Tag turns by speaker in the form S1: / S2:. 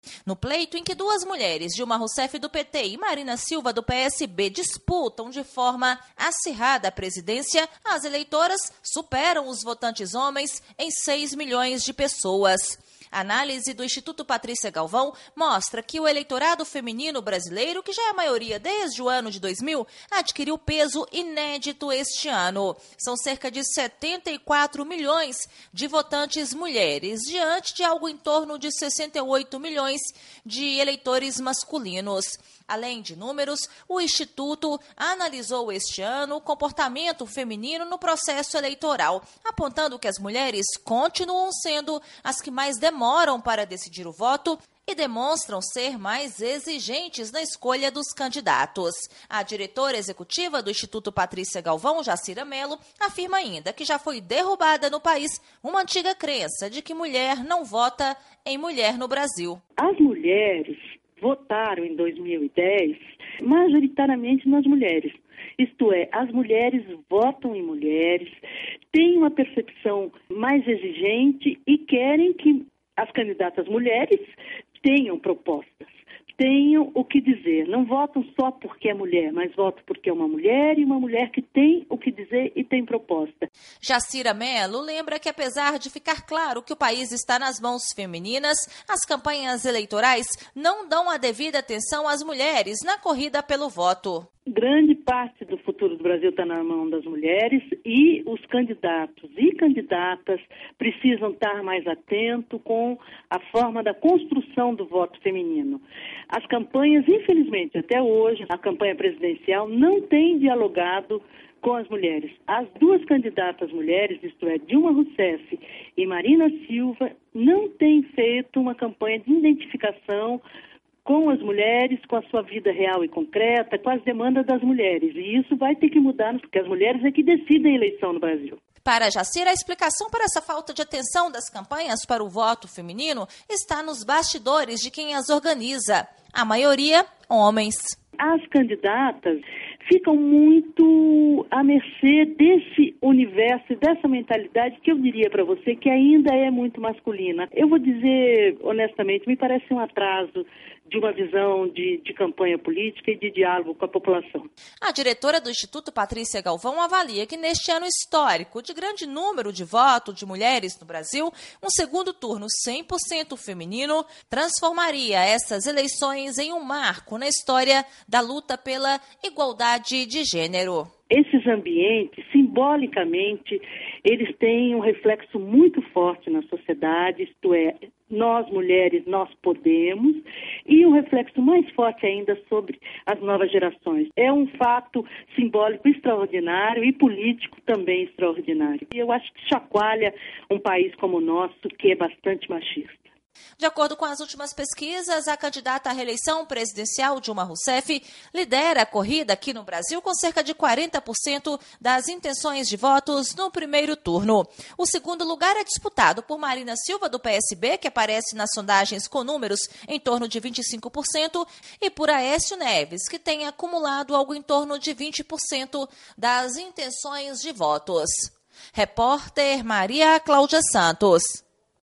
S1: No pleito em que duas mulheres, Dilma Rousseff do PT e Marina Silva do PSB, disputam de forma acirrada a presidência, as eleitoras superam os votantes homens em 6 milhões de pessoas. A análise do Instituto Patrícia Galvão mostra que o eleitorado feminino brasileiro, que já é a maioria desde o ano de 2000, adquiriu peso inédito este ano. São cerca de 74 milhões de votantes mulheres, diante de algo em torno de 68 milhões de eleitores masculinos. Além de números, o Instituto analisou este ano o comportamento feminino no processo eleitoral, apontando que as mulheres continuam sendo as que mais demoram para decidir o voto e demonstram ser mais exigentes na escolha dos candidatos. A diretora executiva do Instituto Patrícia Galvão, Jacira Mello, afirma ainda que já foi derrubada no país uma antiga crença de que mulher não vota em mulher no Brasil.
S2: As mulheres votaram em 2010 majoritariamente nas mulheres. Isto é, as mulheres votam em mulheres, têm uma percepção mais exigente e querem que as candidatas mulheres tenham propostas, tenham o que dizer. Não votam só porque é mulher, mas votam porque é uma mulher e uma mulher que tem o que dizer e tem proposta.
S1: Jacira Mello lembra que, apesar de ficar claro que o país está nas mãos femininas, as campanhas eleitorais não dão a devida atenção às mulheres na corrida pelo voto.
S2: Grande parte do futuro do Brasil está na mão das mulheres e os candidatos e candidatas precisam estar mais atentos com a forma da construção do voto feminino. As campanhas, infelizmente, até hoje, a campanha presidencial não tem dialogado com as mulheres. As duas candidatas mulheres, isto é, Dilma Rousseff e Marina Silva, não têm feito uma campanha de identificação com as mulheres, com a sua vida real e concreta, com as demandas das mulheres. E isso vai ter que mudar, porque as mulheres é que decidem a eleição no Brasil.
S1: Para Jacira, a explicação para essa falta de atenção das campanhas para o voto feminino está nos bastidores de quem as organiza. A maioria, homens.
S2: As candidatas ficam muito à mercê desse universo, dessa mentalidade que eu diria para você que ainda é muito masculina. Eu vou dizer, honestamente, me parece um atraso de uma visão de campanha política e de diálogo com a população.
S1: A diretora do Instituto Patrícia Galvão avalia que neste ano histórico de grande número de votos de mulheres no Brasil, um segundo turno 100% feminino transformaria essas eleições em um marco na história da luta pela igualdade de gênero.
S2: Esses ambientes, simbolicamente, eles têm um reflexo muito forte na sociedade, isto é, nós mulheres, nós podemos, e um reflexo mais forte ainda sobre as novas gerações. É um fato simbólico extraordinário e político também extraordinário. E eu acho que chacoalha um país como o nosso, que é bastante machista.
S1: De acordo com as últimas pesquisas, a candidata à reeleição presidencial, Dilma Rousseff, lidera a corrida aqui no Brasil com cerca de 40% das intenções de votos no primeiro turno. O segundo lugar é disputado por Marina Silva, do PSB, que aparece nas sondagens com números em torno de 25%, e por Aécio Neves, que tem acumulado algo em torno de 20% das intenções de votos. Repórter Maria Cláudia Santos.